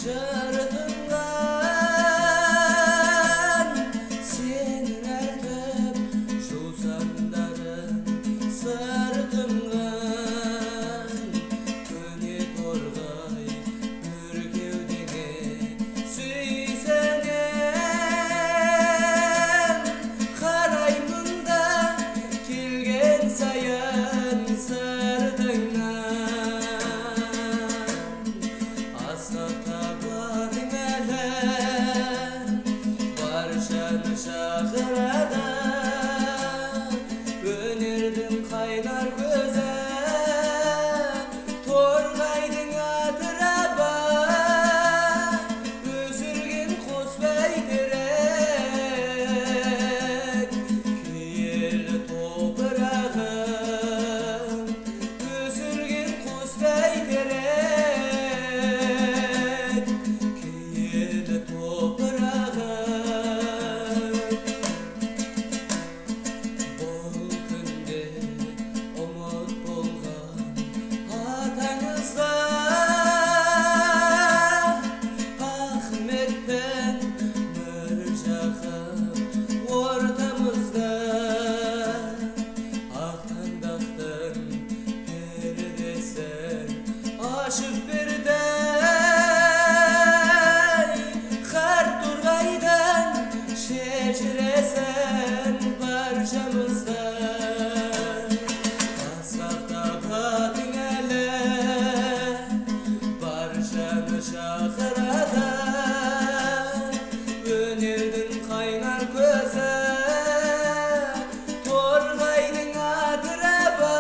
Жыртынған сенің әртіп жусандарың сыртынған көне торғай бүр кеудеңе сүйсенем қараймын да келген сайын сыртыңнан асқақтабадың әлі баршаны шақырады өнердің қайнар көзі торғайдың атырабы өсірген қос бәйтерек киелі топырағын өсірген қос бәйтерек киелі топырағын бұл күнде ұмыт болған атаңызға Ахмет пен Міржақып ортамызда ақтаңдақтың пердесін ашып берді қар торғайдан шежіресін баршамыздан асқақтабадың әлі баршаны шақырады өнердің қайнар көзі торғайдың атырабы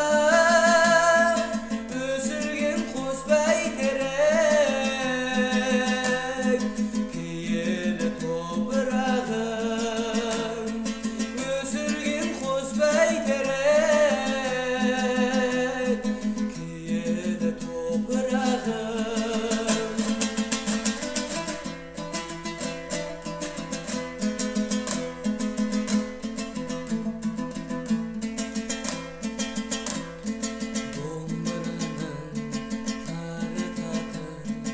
өсірген қос бәйтерек киелі топырағын өсірген қос бәйтерек киелі топырағын домбыраның тарқатың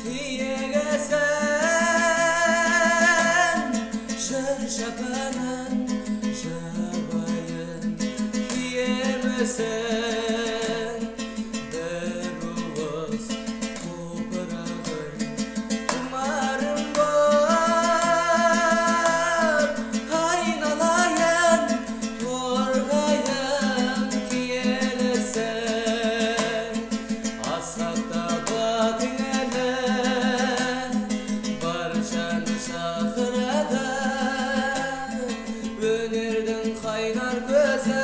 тиегесін жыр шапанын жабайын киемісің бір уыс топырағын тұмарым боп айналайын торғайым киелісің асқақтабадың әлі баршаны шақырады өнердің қайнар көзі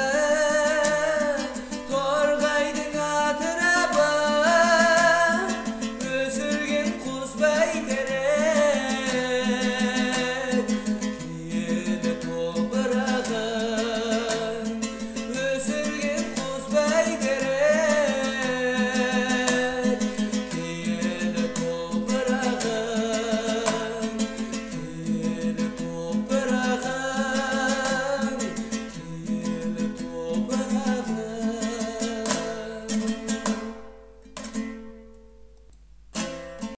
торғайдың атырабы өсірген қос бәйтерек